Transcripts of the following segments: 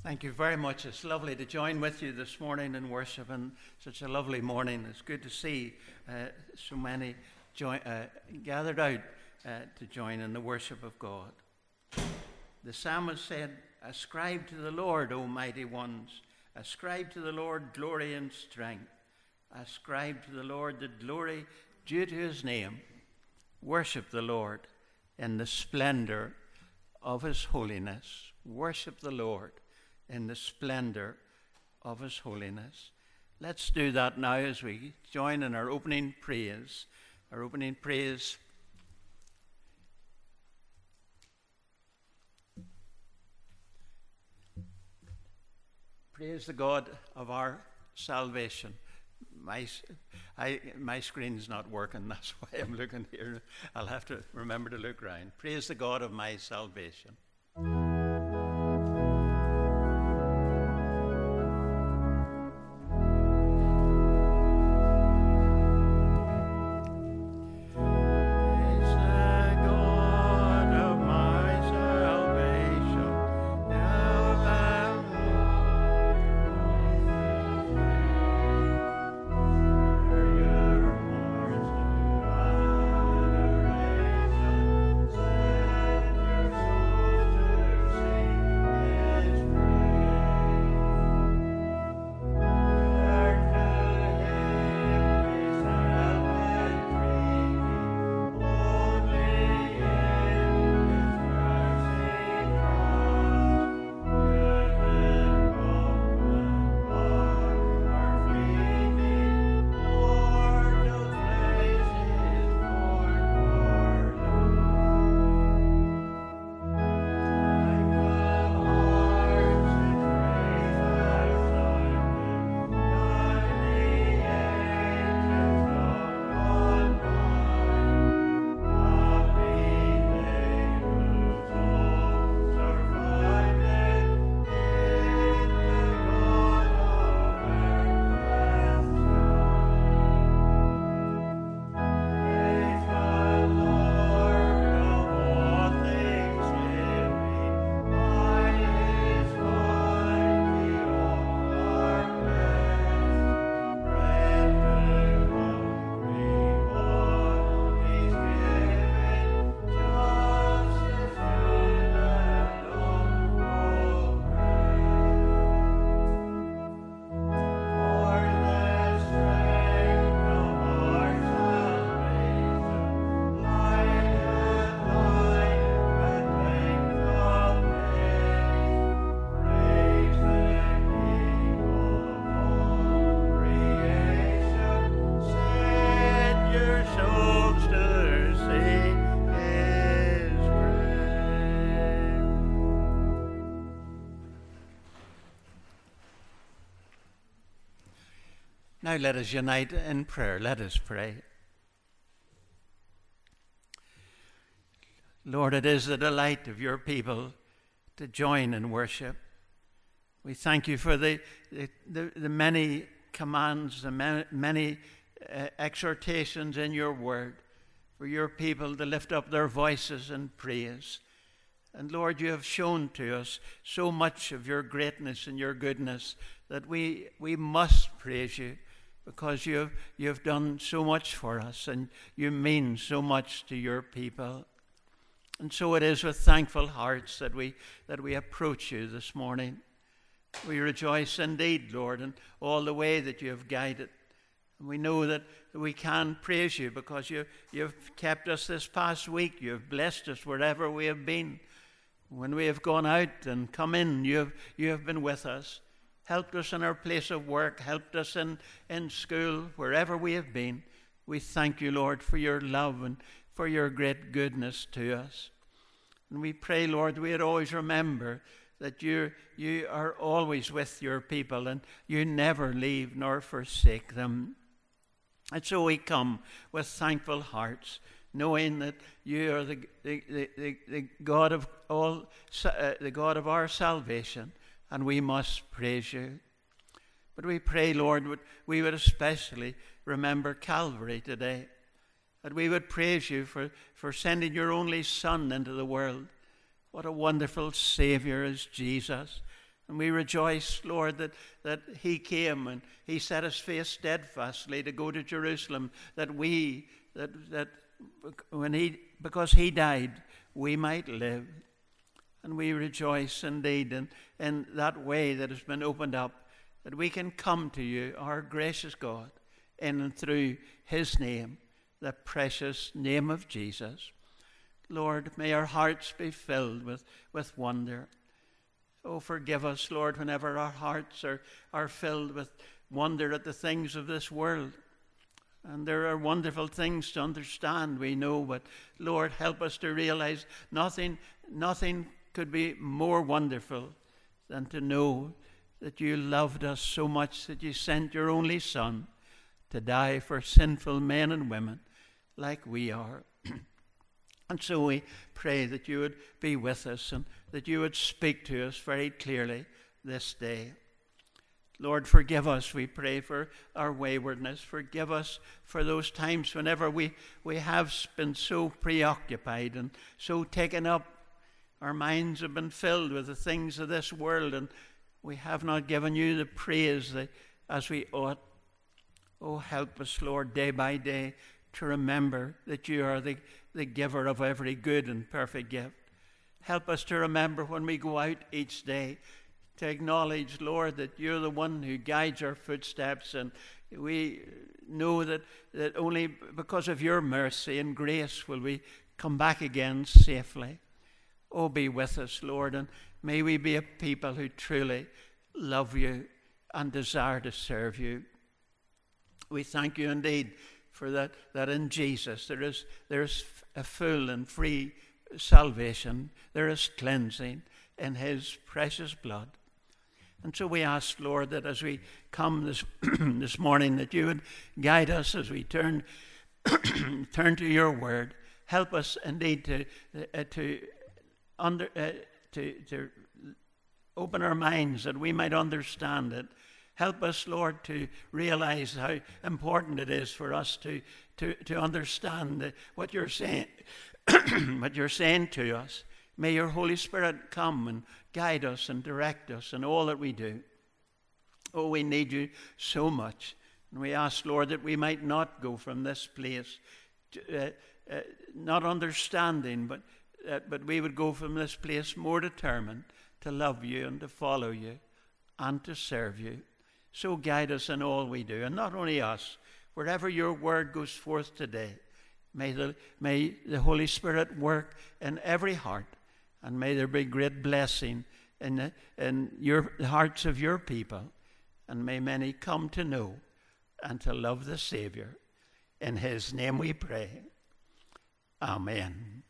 Thank you very much. It's lovely to join with you this morning in worship, and such a lovely morning. It's good to see so many gathered out to join in the worship of God. The psalmist said, "Ascribe to the Lord, O mighty ones. Ascribe to the Lord glory and strength. Ascribe to the Lord the glory due to his name. Worship the Lord in the splendor of his holiness." Worship the Lord in the splendor of his holiness. Let's do that now as we join in our opening praise. Our opening praise. Praise the God of our salvation. My screen's not working, that's why I'm looking here. I'll have to remember to look round. Praise the God of my salvation. Now let us unite in prayer. Let us pray. Lord, it is the delight of your people to join in worship. We thank you for the many commands, the many exhortations in your word, for your people to lift up their voices in praise. And Lord, you have shown to us so much of your greatness and your goodness that we must praise you, because you have done so much for us and you mean so much to your people. And so it is with thankful hearts that we approach you this morning. We rejoice indeed, Lord, in all the way that you have guided. And we know that we can praise you because you've kept us this past week. You have blessed us wherever we have been. When we have gone out and come in, you have been with us. Helped us in our place of work, helped us in school, wherever we have been. We thank you, Lord, for your love and for your great goodness to us. And we pray, Lord, we'd always remember that you are always with your people and you never leave nor forsake them. And so we come with thankful hearts, knowing that you are the God of all, the God of our salvation. And we must praise you. But we pray, Lord, we would especially remember Calvary today. That we would praise you for sending your only Son into the world. What a wonderful Savior is Jesus. And we rejoice, Lord, that he came and he set his face steadfastly to go to Jerusalem, because he died, we might live. And we rejoice indeed in that way that has been opened up, that we can come to you, our gracious God, in and through his name, the precious name of Jesus. Lord, may our hearts be filled with wonder. Oh, forgive us, Lord, whenever our hearts are filled with wonder at the things of this world. And there are wonderful things to understand, we know, but Lord, help us to realize nothing could be more wonderful than to know that you loved us so much that you sent your only Son to die for sinful men and women like we are. And so we pray that you would be with us and that you would speak to us very clearly this day. Lord, forgive us, we pray, for our waywardness. Forgive us for those times whenever we have been so preoccupied and so taken up. Our minds have been filled with the things of this world, and we have not given you the praise as we ought. Oh, help us, Lord, day by day to remember that you are the giver of every good and perfect gift. Help us to remember when we go out each day to acknowledge, Lord, that you're the one who guides our footsteps, and we know that only because of your mercy and grace will we come back again safely. Oh, be with us, Lord, and may we be a people who truly love you and desire to serve you. We thank you indeed for that in Jesus there is a full and free salvation. There is cleansing in his precious blood. And so we ask, Lord, that as we come this morning, that you would guide us as we turn to your word. Help us indeed to open our minds that we might understand it. Help us, Lord, to realize how important it is for us to understand what you're saying, what you're saying to us. May your Holy Spirit come and guide us and direct us in all that we do. Oh, we need you so much. And we ask, Lord, that we might not go from this place not understanding, but we would go from this place more determined to love you and to follow you and to serve you. So guide us in all we do, and not only us. Wherever your word goes forth today, may the Holy Spirit work in every heart, and may there be great blessing in the hearts of your people, and may many come to know and to love the Savior. In his name we pray. Amen.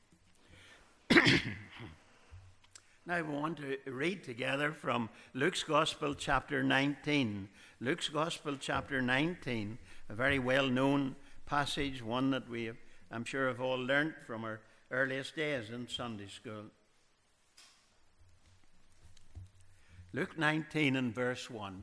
Now we want to read together from Luke's Gospel chapter 19. Luke's Gospel chapter 19, a very well-known passage, one that we, I'm sure, have all learnt from our earliest days in Sunday school. Luke 19 and verse 1.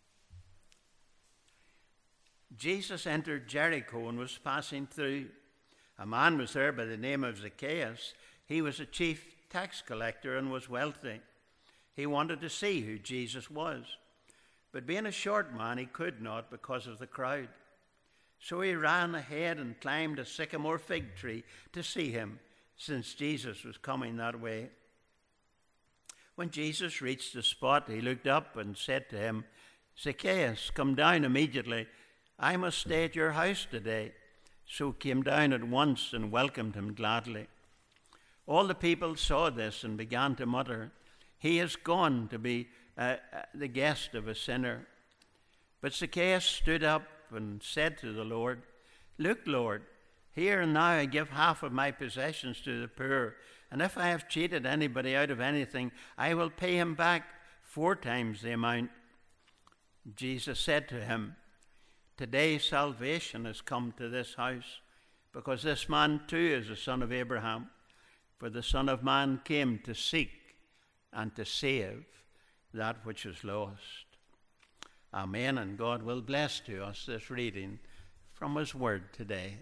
Jesus entered Jericho and was passing through. A man was there by the name of Zacchaeus. He was a chief tax collector and was wealthy. He wanted to see who Jesus was, but being a short man, he could not because of the crowd. So he ran ahead and climbed a sycamore fig tree to see him, since Jesus was coming that way. When Jesus reached the spot, he looked up and said to him, "Zacchaeus, come down immediately. I must stay at your house today." So he came down at once and welcomed him gladly. All the people saw this and began to mutter, "He has gone to be the guest of a sinner." But Zacchaeus stood up and said to the Lord, "Look, Lord, here and now I give half of my possessions to the poor, and if I have cheated anybody out of anything, I will pay him back 4 times the amount." Jesus said to him, "Today salvation has come to this house, because this man too is a son of Abraham. For the Son of Man came to seek and to save that which is lost." Amen, and God will bless to us this reading from his word today.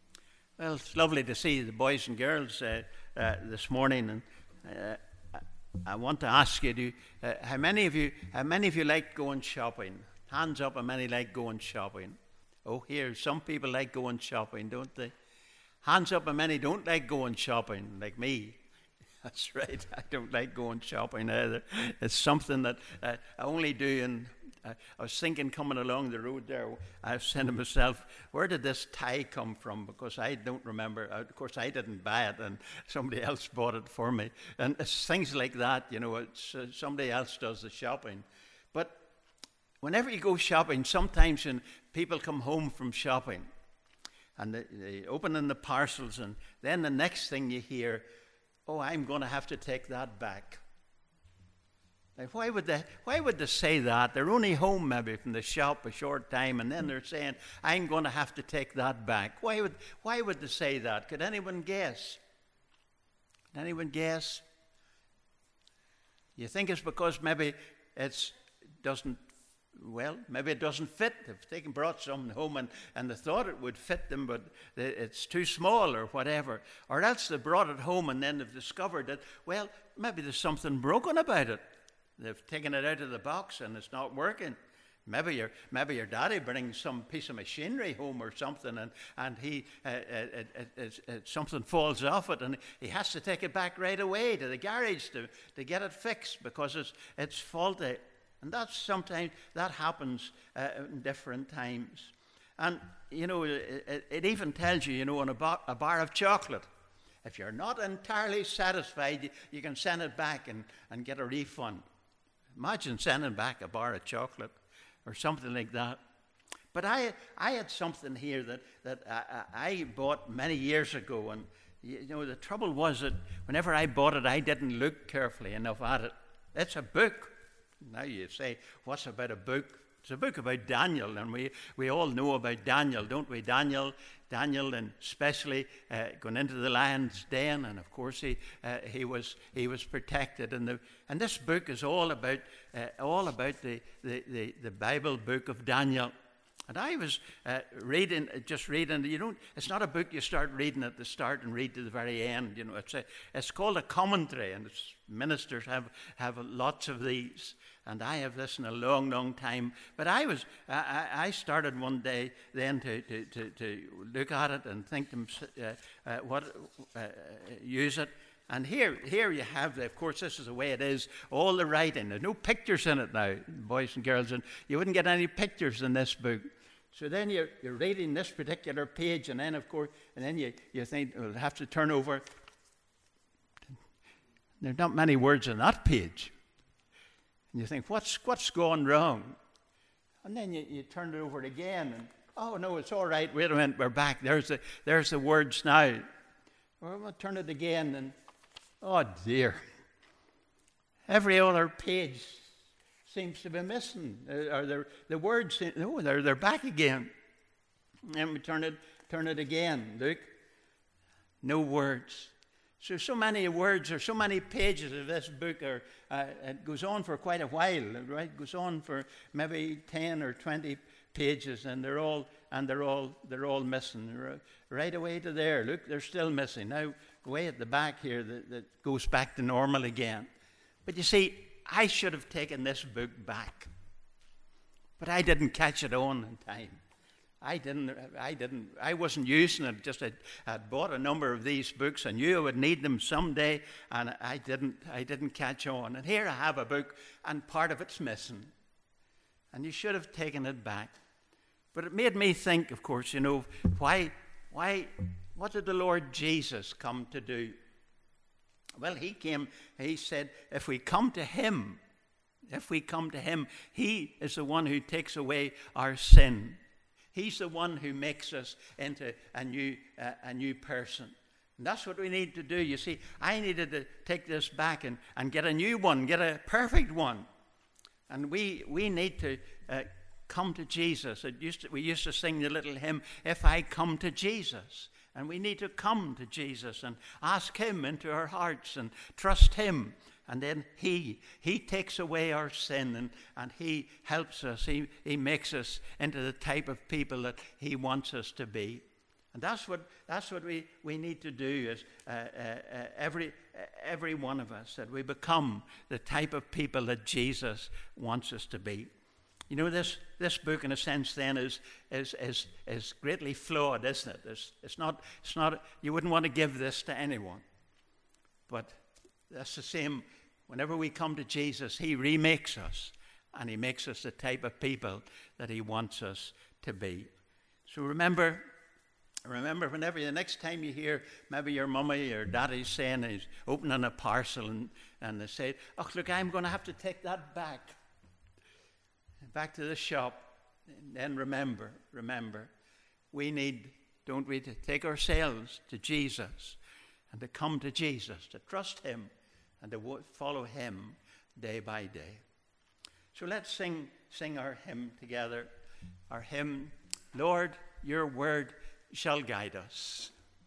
Well, it's lovely to see the boys and girls this morning, and I want to ask you, how many of you like going shopping? Hands up, how many like going shopping? Oh, here, some people like going shopping, don't they? Hands up, how many don't like going shopping, like me? That's right, I don't like going shopping either. It's something that I only do, and I was thinking coming along the road there, I was saying to myself, where did this tie come from? Because I don't remember. Of course, I didn't buy it, and somebody else bought it for me. And it's things like that, it's somebody else does the shopping. But whenever you go shopping, sometimes when people come home from shopping, and they open in the parcels, and then the next thing you hear, oh, I'm going to have to take that back. Now, why would they say that? They're only home maybe from the shop a short time, and then they're saying, I'm going to have to take that back. Why would they say that? Could anyone guess? Can anyone guess? You think it's because maybe it doesn't fit. If they brought something home and they thought it would fit them, but it's too small or whatever. Or else they brought it home and then they've discovered that, well, maybe there's something broken about it. They've taken it out of the box and it's not working. Maybe your daddy brings some piece of machinery home or something, and he something falls off it, and he has to take it back right away to the garage to get it fixed because it's faulty. And that happens in different times. And, it even tells you, on a bar of chocolate, if you're not entirely satisfied, you can send it back and get a refund. Imagine sending back a bar of chocolate or something like that. But I had something here that I bought many years ago. And, the trouble was that whenever I bought it, I didn't look carefully enough at it. It's a book. Now you say, what's about a book? It's a book about Daniel, and we all know about Daniel, don't we? Daniel, and especially going into the lion's den, and of course he was protected. And this book is all about the Bible book of Daniel. And I was reading. It's not a book you start reading at the start and read to the very end. It's called a commentary, and ministers have lots of these. And I have this in a long, long time. But I started one day then to look at it and think use it. And here you have, of course, this is the way it is, all the writing. There's no pictures in it now, boys and girls, and you wouldn't get any pictures in this book. So then you're reading this particular page, and then, of course, you think, we'll have to turn over. There's not many words on that page. And you think, what's gone wrong? And then you turn it over again, and, oh, no, it's all right. Wait a minute, we're back. There's the words now. Well, we'll turn it again, and, oh, dear. Every other page seems to be missing. Or the words, they're back again. And we turn it again. Look, no words. So many words, or so many pages of this book it goes on for quite a while, right? It goes on for maybe 10 or 20 pages, and they're all missing. Right away to there. Look, they're still missing. Now, way at the back here, that goes back to normal again. But you see, I should have taken this book back, but I didn't catch it on in time. I wasn't using it. I'd bought a number of these books. I knew I would need them someday, and I didn't catch on. And here I have a book, and part of it's missing. And you should have taken it back. But it made me think, of course, what did the Lord Jesus come to do? Well, he said, if we come to him, he is the one who takes away our sin. He's the one who makes us into a new person. And that's what we need to do. You see, I needed to take this back and get a new one, get a perfect one. And we need to come to Jesus. We used to sing the little hymn, If I Come to Jesus. And we need to come to Jesus and ask him into our hearts and trust him. And then he takes away our sin, and he helps us. He makes us into the type of people that he wants us to be. And that's what we need to do is every one of us, that we become the type of people that Jesus wants us to be. You know, this book, in a sense, then is greatly flawed, isn't it? It's not. You wouldn't want to give this to anyone. But that's the same. Whenever we come to Jesus, he remakes us, and he makes us the type of people that he wants us to be. So remember, whenever the next time you hear maybe your mummy or daddy saying he's opening a parcel and they say, "Oh, look, I'm going to have to take that back to the shop," and then remember, we need, don't we, to take ourselves to Jesus and to come to Jesus, to trust him and to follow him day by day. So let's sing our hymn together. Our hymn, "Lord, your word shall guide us."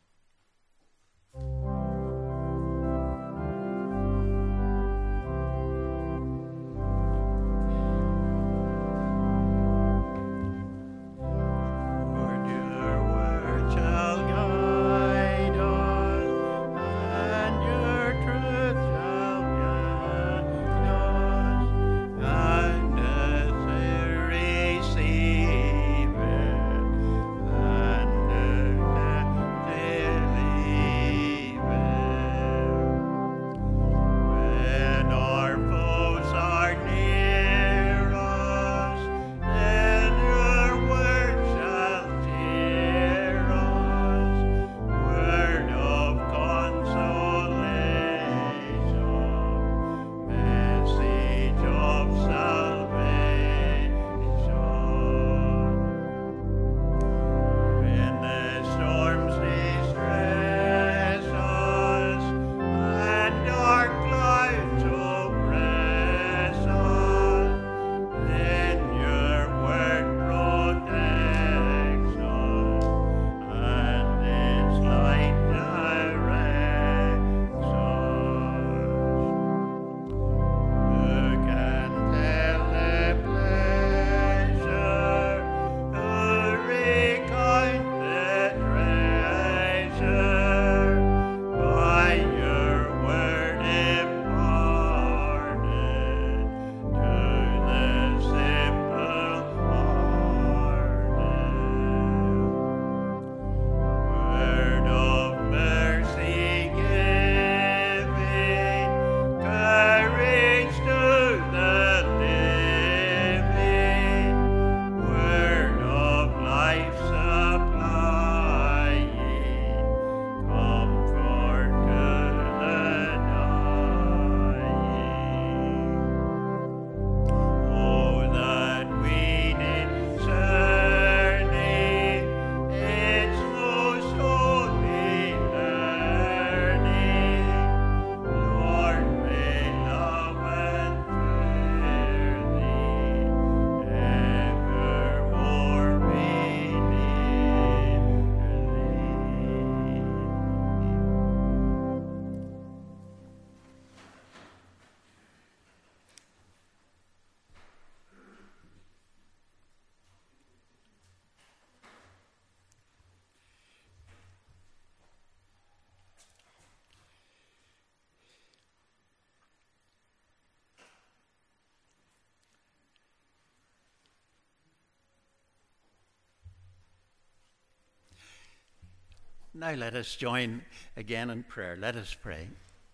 Now let us join again in prayer. Let us pray.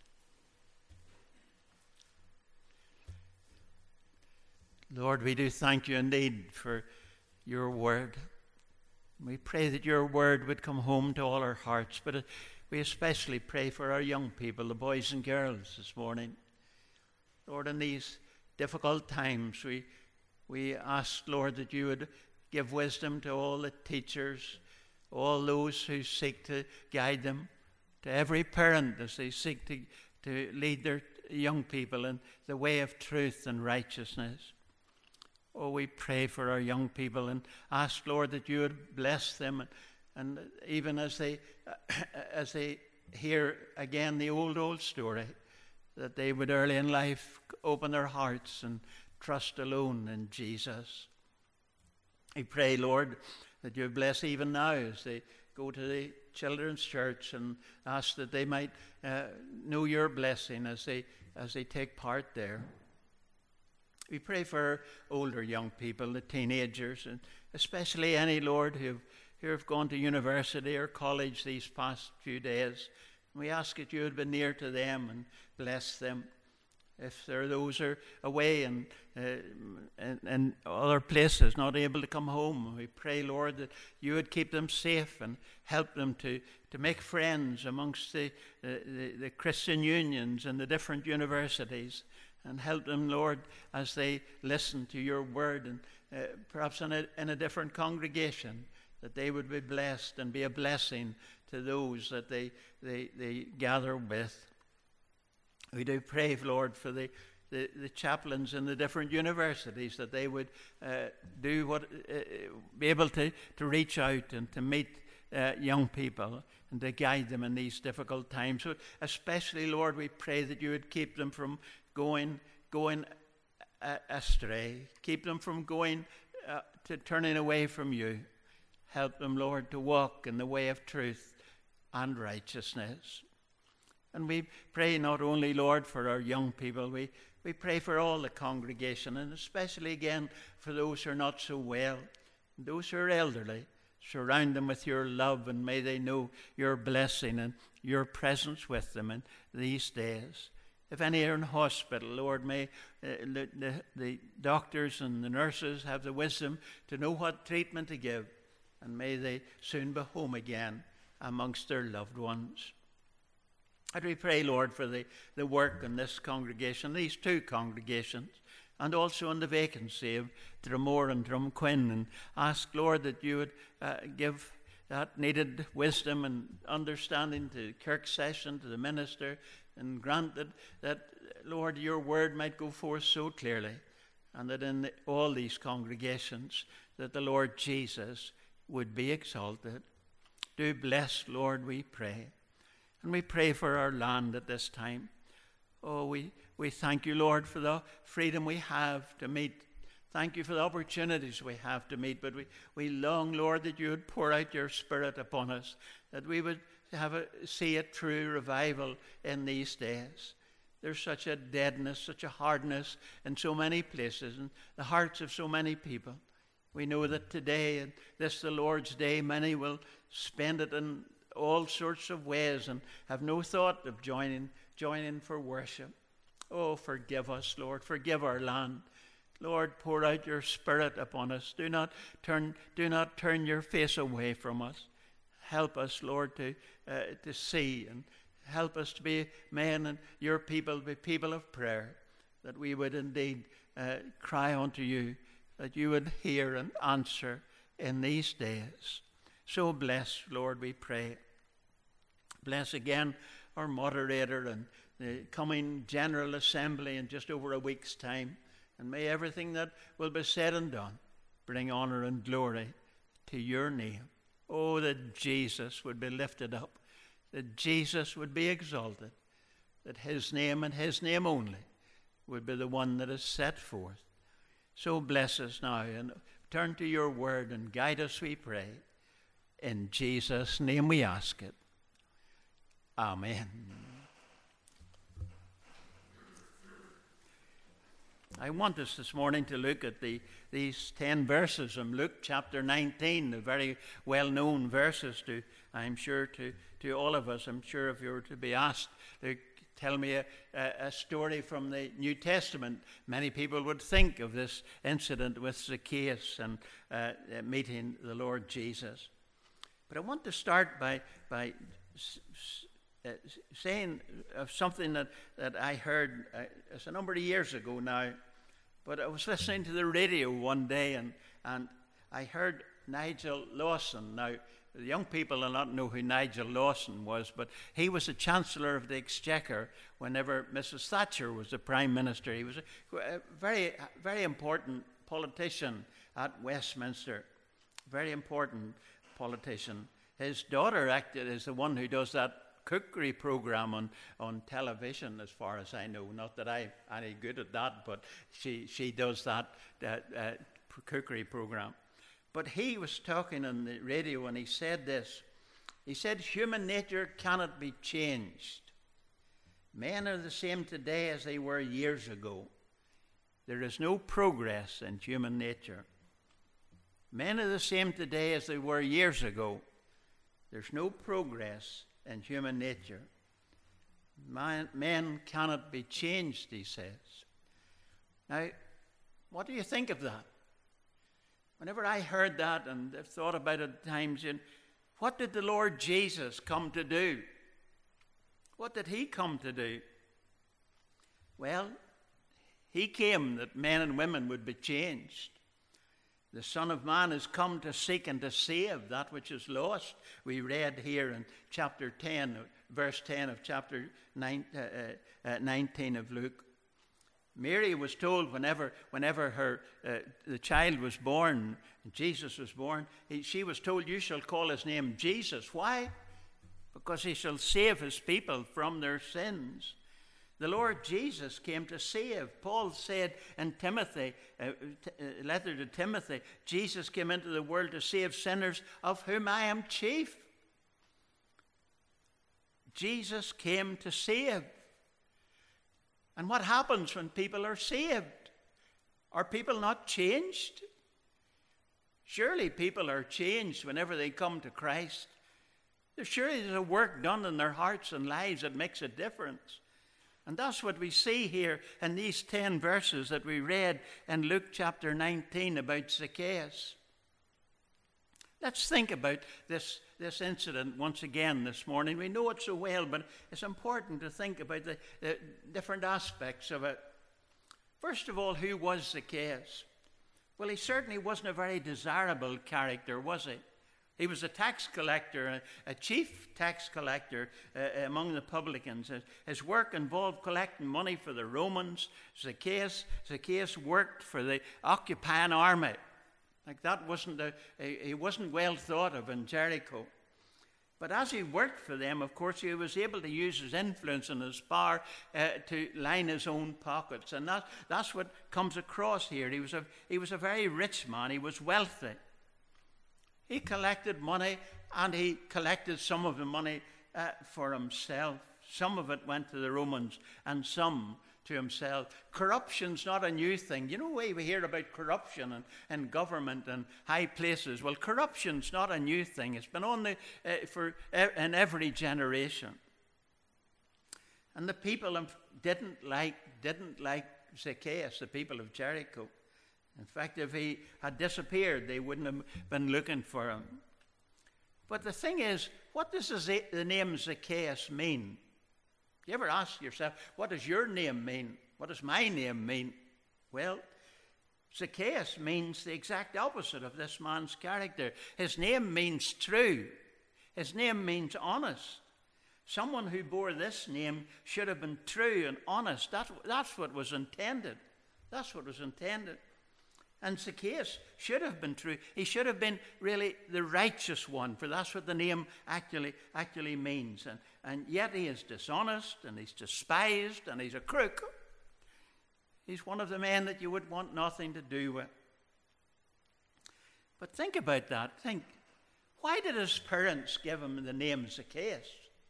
Lord, we do thank you indeed for your word. We pray that your word would come home to all our hearts, but we especially pray for our young people, the boys and girls this morning. Lord, in these difficult times, we ask, Lord, that you would give wisdom to all the teachers, all those who seek to guide them, to every parent as they seek to lead their young people in the way of truth and righteousness. Oh, we pray for our young people and ask, Lord, that you would bless them, and even as they hear again the old story, that they would early in life open their hearts and trust alone in Jesus. We pray, Lord, that you bless even now as they go to the children's church and ask that they might know your blessing as they take part there. We pray for older young people, the teenagers, and especially any, Lord, who have gone to university or college these past few days. We ask that you would be near to them and bless them. If there are those who are away and other places, not able to come home, we pray, Lord, that you would keep them safe and help them to make friends amongst the Christian unions and the different universities, and help them, Lord, as they listen to your word, and perhaps in a different congregation, that they would be blessed and be a blessing to those that they gather with. We do pray, Lord, for the chaplains in the different universities, that they would be able to reach out and to meet young people and to guide them in these difficult times. So especially, Lord, we pray that you would keep them from going astray, keep them from going to turning away from you. Help them, Lord, to walk in the way of truth and righteousness. And we pray not only, Lord, for our young people, we pray for all the congregation, and especially again for those who are not so well, and those who are elderly. Surround them with your love, and may they know your blessing and your presence with them in these days. If any are in hospital, Lord, may the doctors and the nurses have the wisdom to know what treatment to give, and may they soon be home again amongst their loved ones. And we pray, Lord, for the work in this congregation, these two congregations, and also in the vacancy of Drumore and Drumquin, and ask, Lord, that you would give that needed wisdom and understanding to Kirk Session, to the minister, and grant that, Lord, your word might go forth so clearly, and that in all these congregations, that the Lord Jesus would be exalted. Do bless, Lord, we pray. And we pray for our land at this time. Oh, we thank you, Lord, for the freedom we have to meet. Thank you for the opportunities we have to meet. But we long, Lord, that you would pour out your Spirit upon us, that we would see a true revival in these days. There's such a deadness, such a hardness in so many places, in the hearts of so many people. We know that today, and this the Lord's day, many will spend it in all sorts of ways and have no thought of joining for worship. Oh, forgive us, Lord. Forgive our land. Lord, pour out your Spirit upon us. Do not turn your face away from us. Help us, Lord, to see, and help us to be men and your people, be people of prayer, that we would indeed cry unto you, that you would hear and answer in these days. So bless, Lord, we pray. Bless again our moderator and the coming General Assembly in just over a week's time. And may everything that will be said and done bring honor and glory to your name. Oh, that Jesus would be lifted up, that Jesus would be exalted, that his name and his name only would be the one that is set forth. So bless us now, and turn to your word and guide us, we pray. In Jesus' name we ask it. Amen. I want us this morning to look at these 10 verses from Luke chapter 19, the very well-known verses I'm sure to all of us. I'm sure if you were to be asked to tell me a story from the New Testament, many people would think of this incident with Zacchaeus and meeting the Lord Jesus. But I want to start by saying of something that I heard it's a number of years ago now, but I was listening to the radio one day and I heard Nigel Lawson. Now, the young people will not know who Nigel Lawson was, but he was the Chancellor of the Exchequer whenever Mrs. Thatcher was the Prime Minister. He was a very, very important politician at Westminster, very important politician. His daughter acted as the one who does that cookery program on television, as far as I know. Not that I'm any good at that, but she does that cookery program. But he was talking on the radio and he said this. He said human nature cannot be changed. Men are the same today as they were years ago. There is no progress in human nature. Men are the same today as they were years ago. There's no progress in human nature. Men cannot be changed, he says. Now, what do you think of that? Whenever I heard that and I've thought about it at times, what did the Lord Jesus come to do? What did he come to do? Well, he came that men and women would be changed. The Son of Man has come to seek and to save that which is lost. We read here in chapter 10, verse 10 of chapter 19 of Luke. Mary was told whenever the child was born, Jesus was born, she was told, you shall call his name Jesus. Why? Because he shall save his people from their sins. The Lord Jesus came to save. Paul said in Timothy, letter to Timothy, Jesus came into the world to save sinners, of whom I am chief. Jesus came to save. And what happens when people are saved? Are people not changed? Surely people are changed whenever they come to Christ. Surely there's a work done in their hearts and lives that makes a difference. And that's what we see here in these 10 verses that we read in Luke chapter 19 about Zacchaeus. Let's think about this incident once again this morning. We know it so well, but it's important to think about the different aspects of it. First of all, who was Zacchaeus? Well, he certainly wasn't a very desirable character, was he? He was a tax collector, a chief tax collector among the publicans. His work involved collecting money for the Romans. Zacchaeus worked for the occupying army. Like that he wasn't well thought of in Jericho. But as he worked for them, of course, he was able to use his influence and his power to line his own pockets. And that's what comes across here. He was a very rich man. He was wealthy. He collected money, and he collected some of the money for himself. Some of it went to the Romans, and some to himself. Corruption's not a new thing. You know, we hear about corruption in government and high places. Well, corruption's not a new thing. It's been on in every generation. And the people didn't like Zacchaeus, the people of Jericho. In fact, if he had disappeared, they wouldn't have been looking for him. But the thing is, what does the name Zacchaeus mean? You ever ask yourself, what does your name mean? What does my name mean? Well, Zacchaeus means the exact opposite of this man's character. His name means true. His name means honest. Someone who bore this name should have been true and honest. That's what was intended. That's what was intended. And Zacchaeus should have been true. He should have been really the righteous one, for that's what the name actually means. And yet he is dishonest, and he's despised, and he's a crook. He's one of the men that you would want nothing to do with. But think about that. Why did his parents give him the name Zacchaeus?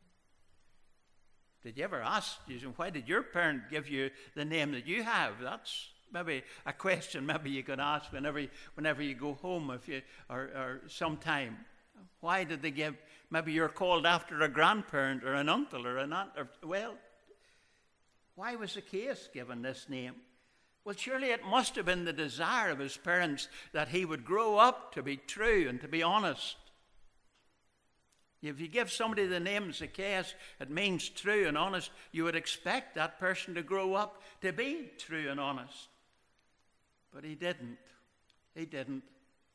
Did you ever ask, why did your parent give you the name that you have? That's maybe a question maybe you could ask whenever you go home or sometime. Why did they give, maybe you're called after a grandparent or an uncle or an aunt. Why was Zacchaeus given this name? Well, surely it must have been the desire of his parents that he would grow up to be true and to be honest. If you give somebody the name Zacchaeus, it means true and honest. You would expect that person to grow up to be true and honest. But he didn't. He didn't.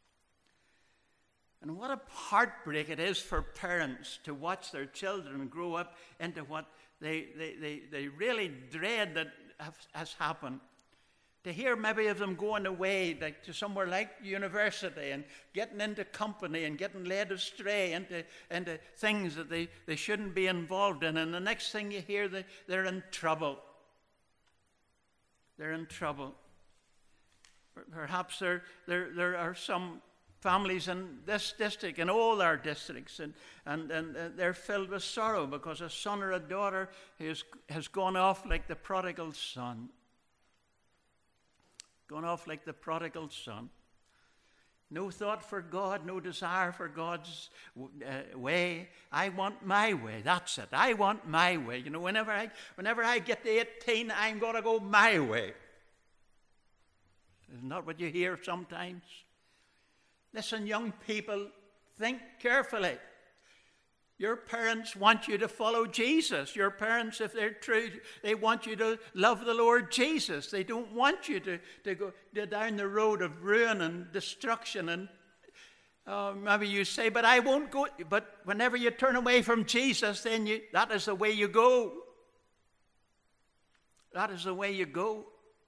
And what a heartbreak it is for parents to watch their children grow up into what they really dread that has happened. To hear maybe of them going away to somewhere like university and getting into company and getting led astray into things that they shouldn't be involved in. And the next thing you hear, they're in trouble. They're in trouble. Perhaps there are some families in this district and all our districts, and they're filled with sorrow because a son or a daughter has gone off like the prodigal son. Gone off like the prodigal son. No thought for God, no desire for God's way. I want my way. That's it. I want my way. You know, whenever I get to 18, I'm going to go my way. Isn't that what you hear sometimes? Listen, young people, think carefully. Your parents want you to follow Jesus. Your parents, if they're true, they want you to love the Lord Jesus. They don't want you to go down the road of ruin and destruction. And maybe you say, but I won't go. But whenever you turn away from Jesus, then that is the way you go. That is the way you go.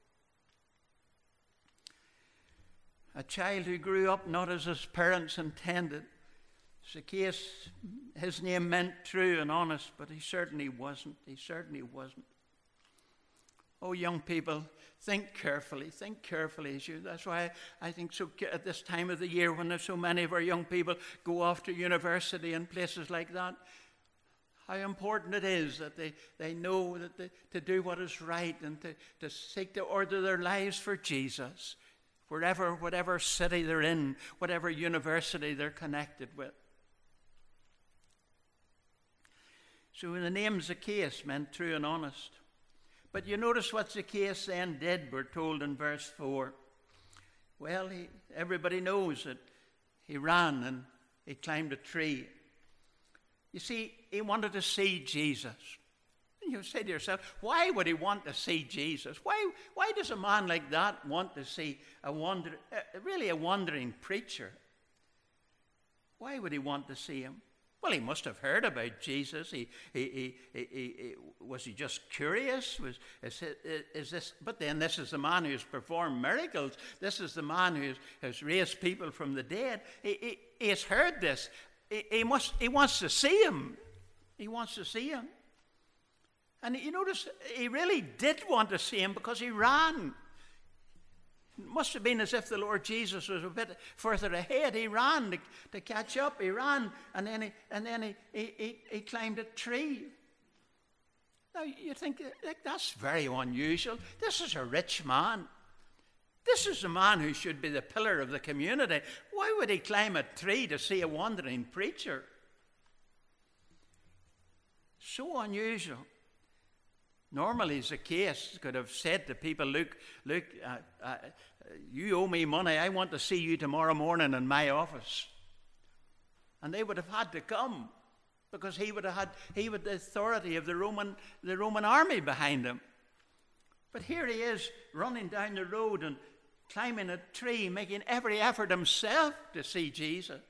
A child who grew up not as his parents intended. Zacchaeus, his name meant true and honest, but he certainly wasn't. He certainly wasn't. Oh, young people, think carefully. Think carefully. That's why I think so at this time of the year when there's so many of our young people go off to university and places like that, how important it is that they know that to do what is right and to seek to order their lives for Jesus, whatever city they're in, whatever university they're connected with. So the name Zacchaeus meant true and honest. But you notice what Zacchaeus then did, we're told in verse 4. Well, everybody knows that he ran and he climbed a tree. You see, he wanted to see Jesus. And you say to yourself, why would he want to see Jesus? Why does a man like that want to see a wandering preacher? Why would he want to see him? Well, he must have heard about Jesus. Was he just curious? Is this? But then this is the man who has performed miracles. This is the man who has raised people from the dead. He has heard this. He wants to see him. He wants to see him. And you notice he really did want to see him because he ran. It must have been as if the Lord Jesus was a bit further ahead. He ran to catch up. He ran, and then he climbed a tree. Now you think that's very unusual. This is a rich man. This is a man who should be the pillar of the community. Why would he climb a tree to see a wandering preacher? So unusual. Normally, Zacchaeus could have said to people, look, you owe me money. I want to see you tomorrow morning in my office. And they would have had to come because he would have the authority of the Roman army behind him. But here he is running down the road and climbing a tree, making every effort himself to see Jesus.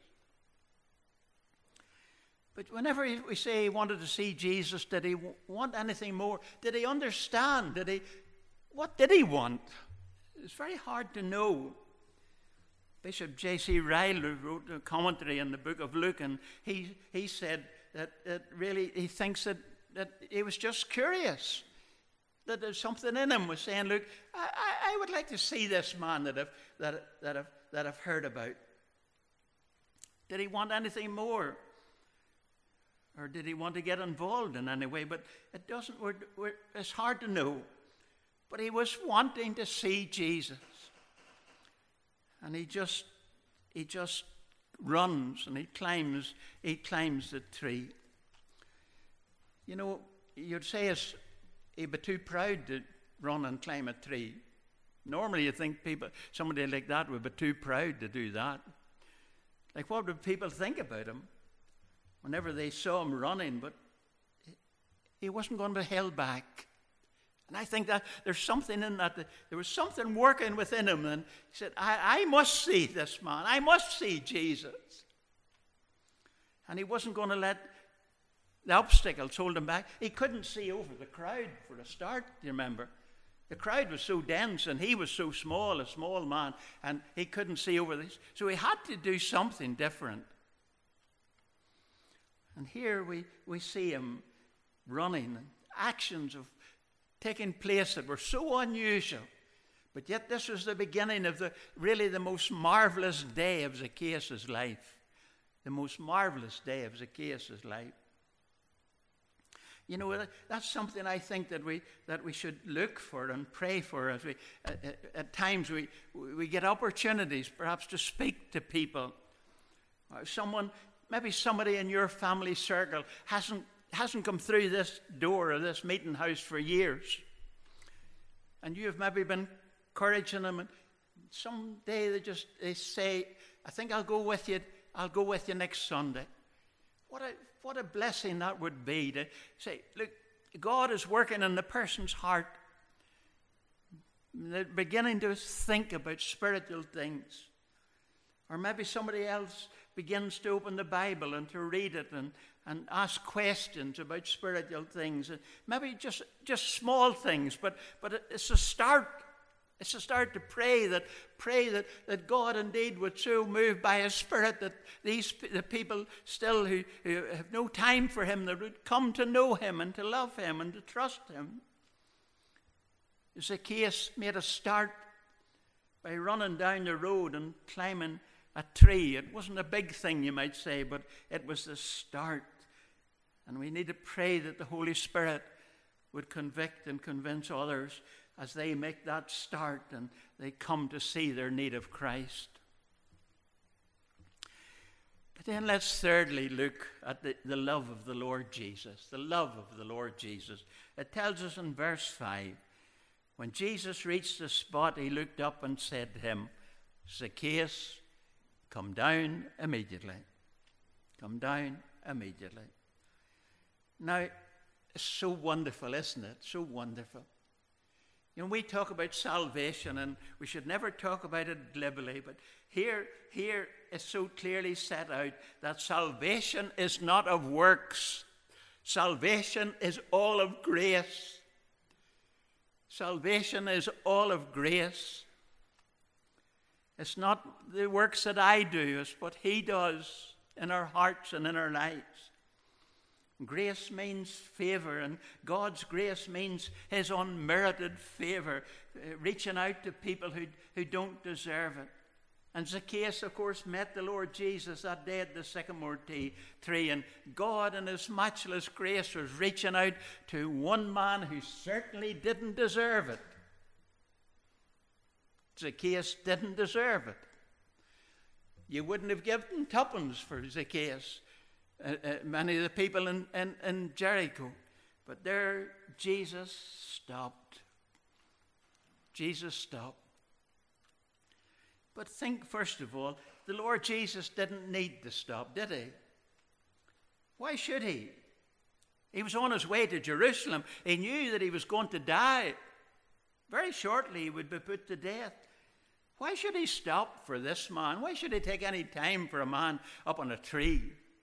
But whenever we say he wanted to see Jesus, did he want anything more? Did he understand? What did he want? It's very hard to know. Bishop J.C. Ryle wrote a commentary in the book of Luke, and he said that really he thinks that he was just curious. That there's something in him was saying, look, I would like to see this man that I've heard about. Did he want anything more? Or did he want to get involved in any way? But it doesn't. It's hard to know. But he was wanting to see Jesus, and he just runs and he climbs the tree. You know, you'd say he'd be too proud to run and climb a tree. Normally, you think somebody like that would be too proud to do that. Like, what would people think about him? Whenever they saw him running, but he wasn't going to be held back. And I think that there's something in that. There was something working within him. And he said, I must see this man. I must see Jesus. And he wasn't going to let the obstacles hold him back. He couldn't see over the crowd for a start, do you remember? The crowd was so dense and he was so small, a small man, and he couldn't see over this. So he had to do something different. And here we see him running, and actions of taking place that were so unusual. But yet this was the beginning of the most marvelous day of Zacchaeus' life. The most marvelous day of Zacchaeus' life. You know, that's something I think that we should look for and pray for. As at times we get opportunities perhaps to speak to people. Maybe somebody in your family circle hasn't come through this door of this meeting house for years. And you have maybe been encouraging them, and someday they say, I think I'll go with you next Sunday. What a blessing that would be to say, look, God is working in the person's heart. They're beginning to think about spiritual things. Or maybe somebody else begins to open the Bible and to read it and ask questions about spiritual things. And maybe just small things, but it's a start. It's a start to pray that God indeed would so move by His Spirit that the people still who have no time for Him, that would come to know Him and to love Him and to trust Him. Zacchaeus made a start by running down the road and climbing a tree. It wasn't a big thing, you might say, but it was the start. And we need to pray that the Holy Spirit would convict and convince others as they make that start and they come to see their need of Christ. But then let's thirdly look at the love of the Lord Jesus. The love of the Lord Jesus. It tells us in verse 5, when Jesus reached the spot, He looked up and said to him, Zacchaeus, come down immediately. Come down immediately. Now, it's so wonderful, isn't it? So wonderful. You know, we talk about salvation, and we should never talk about it glibly, but here is so clearly set out that salvation is not of works. Salvation is all of grace. Salvation is all of grace. It's not the works that I do, it's what He does in our hearts and in our lives. Grace means favor, and God's grace means His unmerited favor, reaching out to people who don't deserve it. And Zacchaeus, of course, met the Lord Jesus that day at the sycamore tree, and God in His matchless grace was reaching out to one man who certainly didn't deserve it. Zacchaeus didn't deserve it. You wouldn't have given tuppence for Zacchaeus. Many of the people in Jericho. But there Jesus stopped. Jesus stopped. But think, first of all, the Lord Jesus didn't need to stop, did He? Why should He? He was on His way to Jerusalem. He knew that He was going to die. Very shortly He would be put to death. Why should He stop for this man? Why should He take any time for a man up on a tree?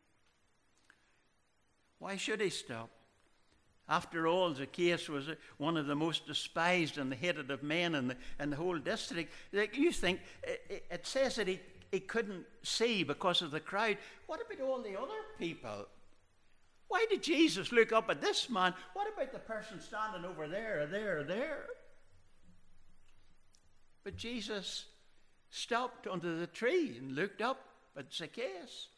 Why should He stop? After all, Zacchaeus was one of the most despised and hated of men in the whole district. You think, it says that he couldn't see because of the crowd. What about all the other people? Why did Jesus look up at this man? What about the person standing over there, or there, or there? But Jesus stopped under the tree and looked up at Zacchaeus.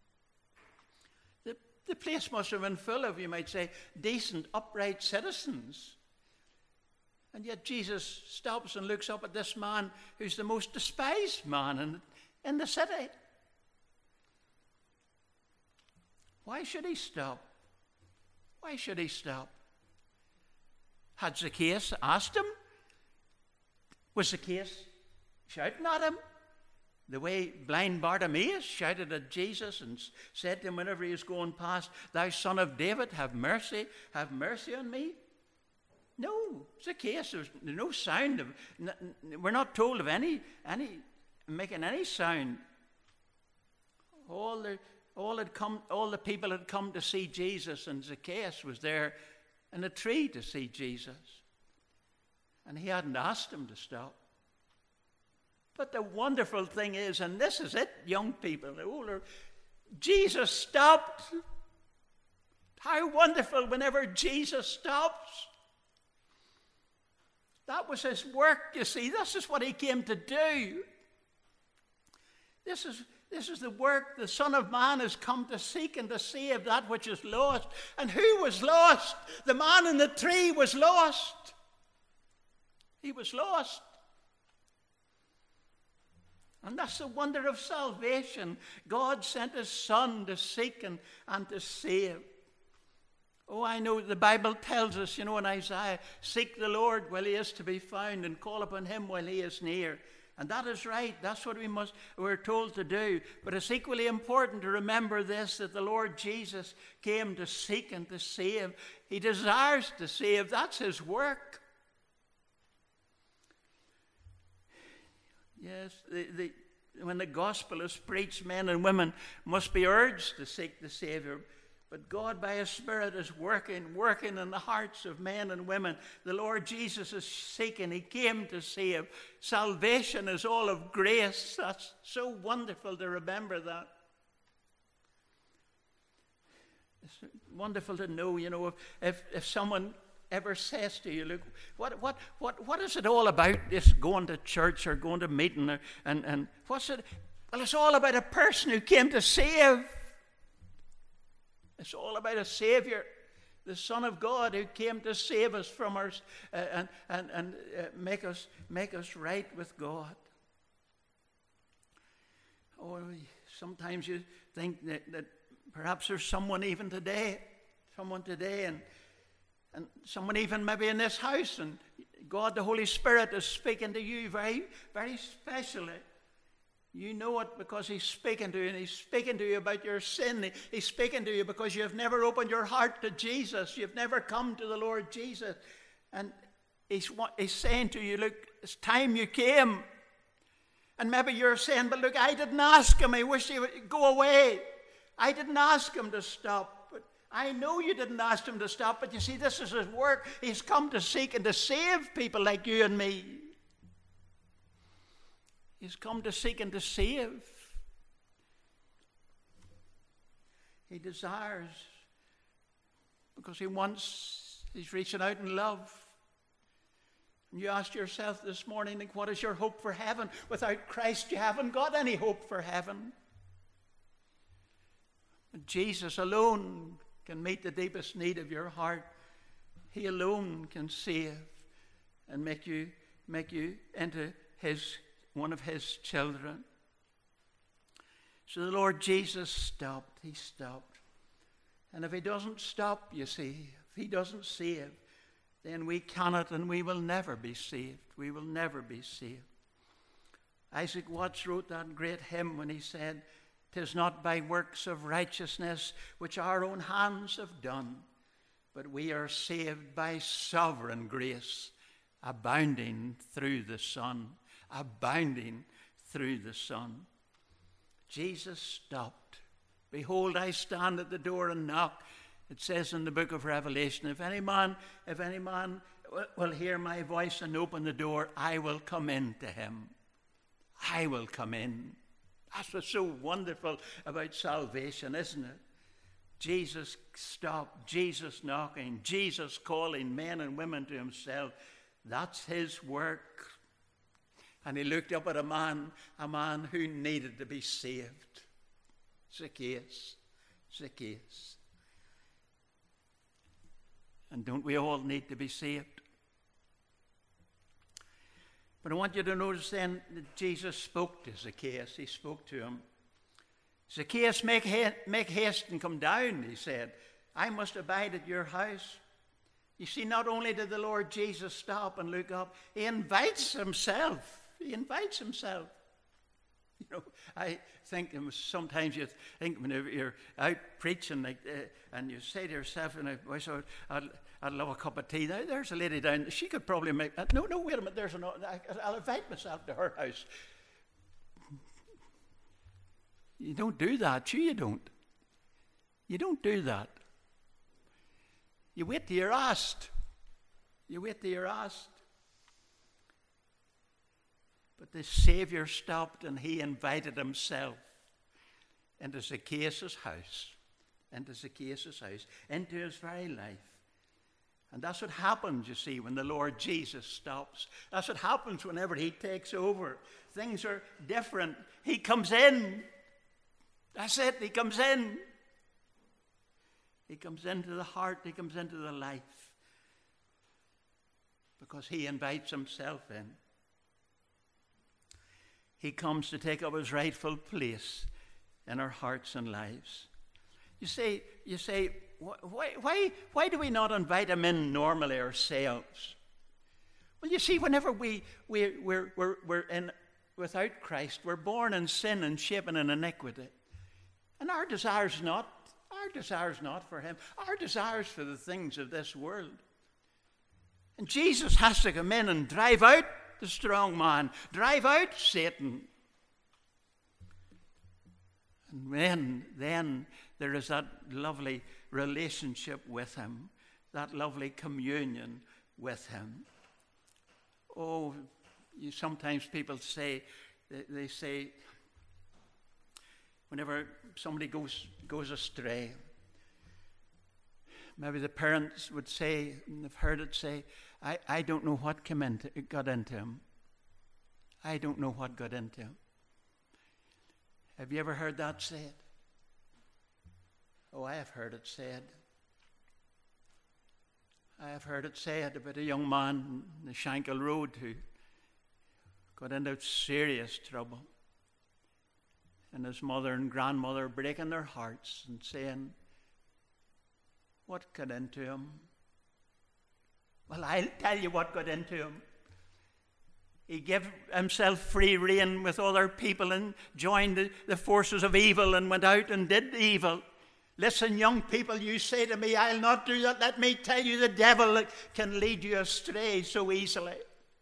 The place must have been full of, you might say, decent, upright citizens. And yet Jesus stops and looks up at this man who's the most despised man in the city. Why should He stop? Why should He stop? Had Zacchaeus asked Him? Was Zacchaeus shouting at Him? The way blind Bartimaeus shouted at Jesus and said to Him whenever He was going past, Thou Son of David, have mercy on me. No, Zacchaeus, there's no sound of, we're not told of any making any sound. All the people had come to see Jesus, and Zacchaeus was there in a tree to see Jesus. And He hadn't asked him to stop. But the wonderful thing is, and this is it, young people, the older, Jesus stopped. How wonderful whenever Jesus stops. That was his work, you see. This is what he came to do. This is the work. The Son of Man has come to seek and to save that which is lost. And who was lost? The man in the tree was lost. He was lost. And that's the wonder of salvation. God sent his Son to seek and to save. Oh, I know the Bible tells us, in Isaiah, seek the Lord while he is to be found and call upon him while he is near. And that is right. That's what we're told to do. But it's equally important to remember this, that the Lord Jesus came to seek and to save. He desires to save. That's his work. Yes, when the gospel is preached, men and women must be urged to seek the Savior. But God, by his Spirit, is working in the hearts of men and women. The Lord Jesus is seeking. He came to save. Salvation is all of grace. That's so wonderful to remember that. It's wonderful to know, if someone ever says to you, look, what is it all about, this going to church or going to meeting, and what's it? Well, it's all about a person who came to save. It's all about a Savior, the Son of God, who came to save us from our and make us right with God. Oh, sometimes you think that perhaps there's someone today, and someone even maybe in this house, and God, the Holy Spirit, is speaking to you very, very specially. You know it because he's speaking to you, and he's speaking to you about your sin. He's speaking to you because you have never opened your heart to Jesus. You've never come to the Lord Jesus. And he's saying to you, look, it's time you came. And maybe you're saying, but look, I didn't ask him. I wish he would go away. I didn't ask him to stop. But I know you didn't ask him to stop. But you see, this is his work. He's come to seek and to save people like you and me. He's come to seek and to save. He desires, because he's reaching out in love. And you asked yourself this morning, like, what is your hope for heaven? Without Christ, you haven't got any hope for heaven. But Jesus alone can meet the deepest need of your heart. He alone can save and make you into one of his children. So the Lord Jesus stopped. He stopped. And if he doesn't stop, you see, if he doesn't save, then we cannot and we will never be saved. We will never be saved. Isaac Watts wrote that great hymn when he said, "'Tis not by works of righteousness which our own hands have done, but we are saved by sovereign grace, abounding through the Son." Abounding through the Son. Jesus stopped. Behold, I stand at the door and knock. It says in the book of Revelation, if any man will hear my voice and open the door, I will come in to him. I will come in. That's what's so wonderful about salvation, isn't it? Jesus stopped, Jesus knocking, Jesus calling men and women to himself. That's his work. And he looked up at a man who needed to be saved. Zacchaeus. And don't we all need to be saved? But I want you to notice then that Jesus spoke to Zacchaeus. He spoke to him. Zacchaeus, make haste and come down, he said. I must abide at your house. You see, not only did the Lord Jesus stop and look up, he invites himself. He invites himself. I think sometimes you think when you're out preaching and you say to yourself, I'd love a cup of tea. Now, there's a lady down, she could probably make, no, wait a minute, I'll invite myself to her house. You don't do that, you don't. You don't do that. You wait till you're asked. But the Savior stopped and he invited himself into Zacchaeus' house, into his very life. And that's what happens, you see, when the Lord Jesus stops. That's what happens whenever he takes over. Things are different. He comes in. That's it. He comes in. He comes into the heart. He comes into the life. Because he invites himself in. He comes to take up his rightful place in our hearts and lives. You say, why do we not invite him in normally ourselves? Well, you see, whenever we're in without Christ, we're born in sin and shapen in iniquity. And our desire's not for him. Our desire's for the things of this world. And Jesus has to come in and drive out the strong man, drive out Satan. And then there is that lovely relationship with him, that lovely communion with him. Oh, sometimes people say, they say, whenever somebody goes astray, maybe the parents would say, and they've heard it say, I don't know what got into him. I don't know what got into him. Have you ever heard that said? Oh, I have heard it said. I have heard it said about a young man on the Shankill Road who got into serious trouble. And his mother and grandmother breaking their hearts and saying, what got into him? Well, I'll tell you what got into him. He gave himself free rein with other people and joined the forces of evil and went out and did evil. Listen, young people, you say to me, I'll not do that. Let me tell you, the devil can lead you astray so easily.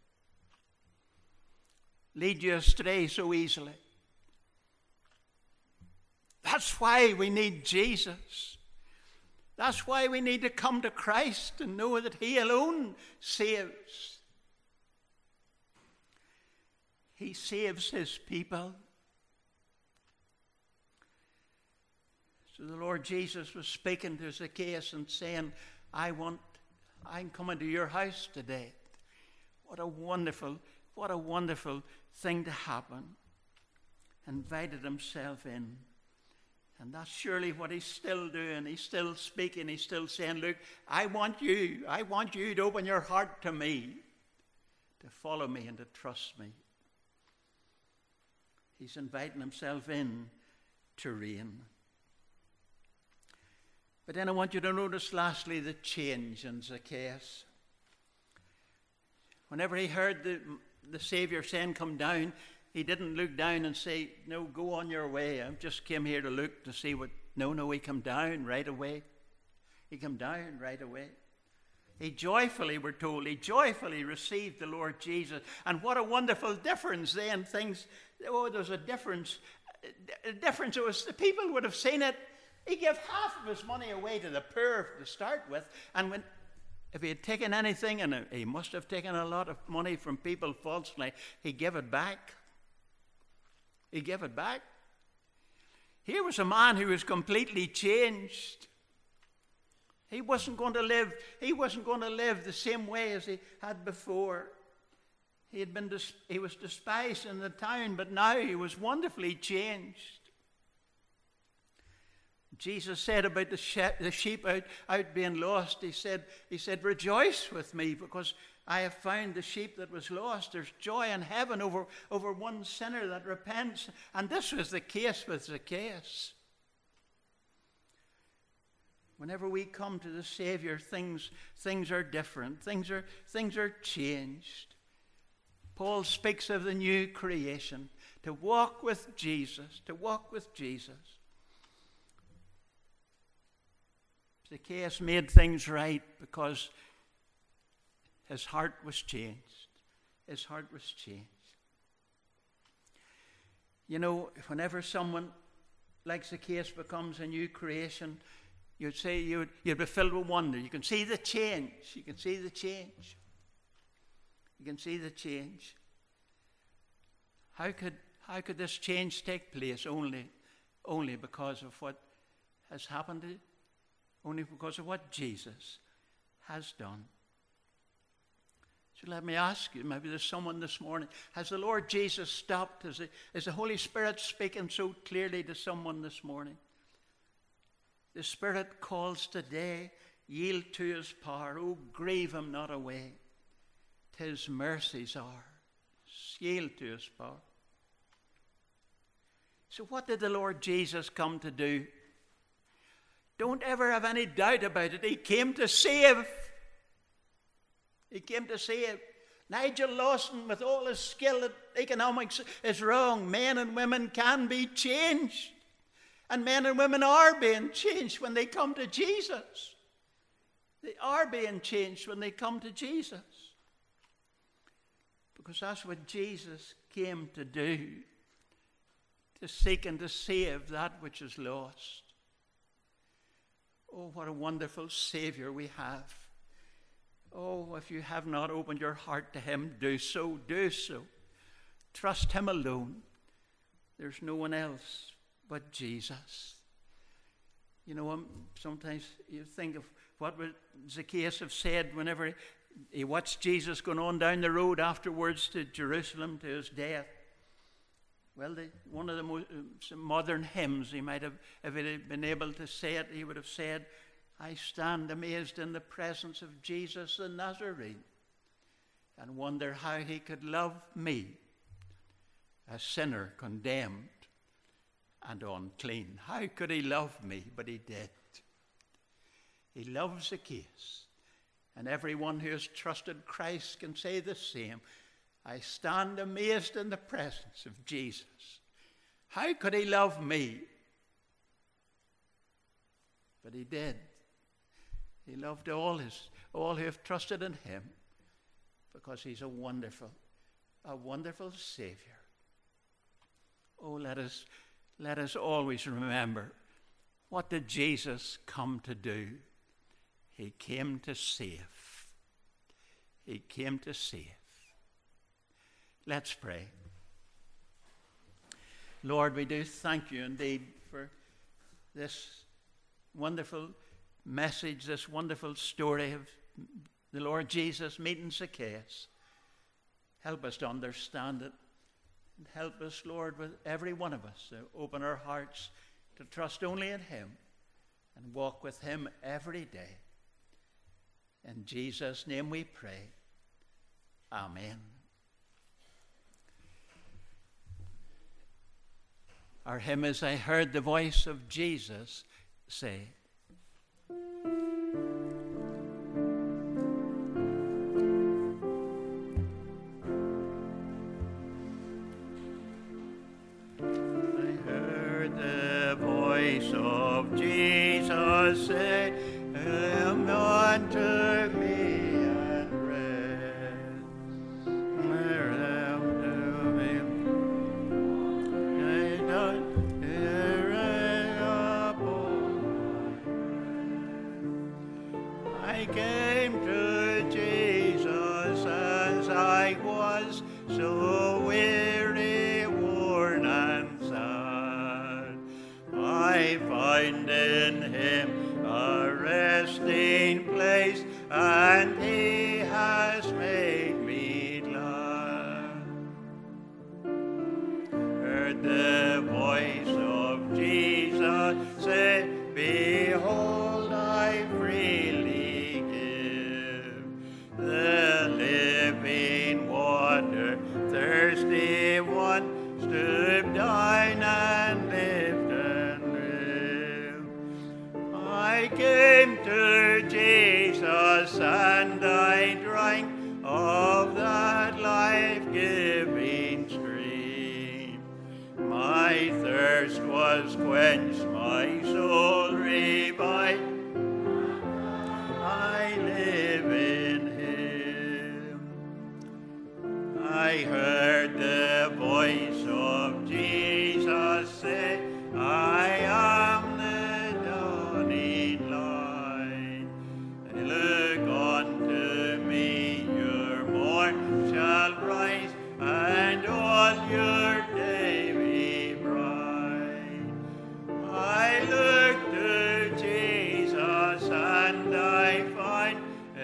Lead you astray so easily. That's why we need Jesus. That's why we need to come to Christ and know that he alone saves. He saves his people. So the Lord Jesus was speaking to Zacchaeus and saying, I'm coming to your house today. What a wonderful thing to happen. Invited himself in. And that's surely what he's still doing. He's still speaking. He's still saying, look, I want you to open your heart to me, to follow me and to trust me. He's inviting himself in to reign. But then I want you to notice lastly the change in Zacchaeus. Whenever he heard the Savior saying, come down, he didn't look down and say, no, go on your way. I just came here to look to see what... No, he came down right away. He came down right away. He joyfully, we're told, he joyfully received the Lord Jesus. And what a wonderful difference then things... Oh, there's a difference. A difference. It was, the people would have seen it. He gave half of his money away to the poor to start with. And if he had taken anything, and he must have taken a lot of money from people falsely, he gave it back. He gave it back. Here was a man who was completely changed. He wasn't going to live the same way as he had before. He was despised in the town, but now he was wonderfully changed. Jesus said about the sheep out being lost, he said, rejoice with me because I have found the sheep that was lost. There's joy in heaven over one sinner that repents. And this was the case with Zacchaeus. Whenever we come to the Savior, things are different. Things are changed. Paul speaks of the new creation, to walk with Jesus, Zacchaeus made things right because his heart was changed. His heart was changed. You know, whenever someone like Zacchaeus becomes a new creation, you'd say you'd be filled with wonder. You can see the change. You can see the change. How could this change take place? Only because of what has happened to you? Only because of what Jesus has done. So let me ask you, maybe there's someone this morning, has the Lord Jesus stopped? Is the Holy Spirit speaking so clearly to someone this morning? The Spirit calls today, yield to his power. Oh, grieve him not away. 'Tis mercies are. Yield to his power. So what did the Lord Jesus come to do? Don't ever have any doubt about it. He came to save. He came to save. Nigel Lawson, with all his skill at economics, is wrong. Men and women can be changed. And men and women are being changed when they come to Jesus. They are being changed when they come to Jesus. Because that's what Jesus came to do. To seek and to save that which is lost. Oh, what a wonderful Savior we have. Oh, if you have not opened your heart to him, do so, do so. Trust him alone. There's no one else but Jesus. You know, sometimes you think of what would Zacchaeus have said whenever he watched Jesus going on down the road afterwards to Jerusalem to his death. Well, one of the most modern hymns, he might have, if he had been able to say it, he would have said, I stand amazed in the presence of Jesus the Nazarene and wonder how he could love me, a sinner condemned and unclean. How could he love me? But he did. He loves Zacchaeus. And everyone who has trusted Christ can say the same. I stand amazed in the presence of Jesus. How could he love me? But he did. He loved all who have trusted in him because he's a wonderful Savior. Oh, let us always remember, what did Jesus come to do? He came to save. He came to save. Let's pray. Lord, we do thank you indeed for this wonderful message, this wonderful story of the Lord Jesus meeting Zacchaeus. Help us to understand it. And help us, Lord, with every one of us to open our hearts to trust only in him and walk with him every day. In Jesus' name we pray. Amen. Our hymn is, I heard the voice of Jesus say. I heard the voice of Jesus say, come unto me and rest. I came to Jesus as I was, so weary, worn, and sad. I find in him a resting place, and he has made me glad. Heard the voice of Jesus say, behold, I freely give the living water. Thirsty one, stoop down and lift and live. I came to Jesus and I drank of that life-giving stream. My thirst was quenched, my soul revived. I live in him. I heard the voice of Jesus say, I am the dawning light. Look unto me, your morn shall rise, and all your day be bright. I look to Jesus and I find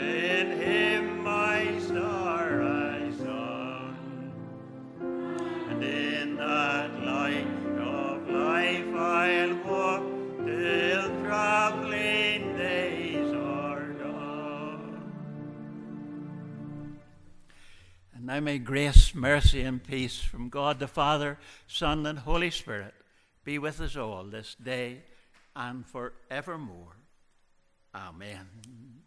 And now may grace, mercy, and peace from God the Father, Son, and Holy Spirit be with us all this day and forevermore. Amen.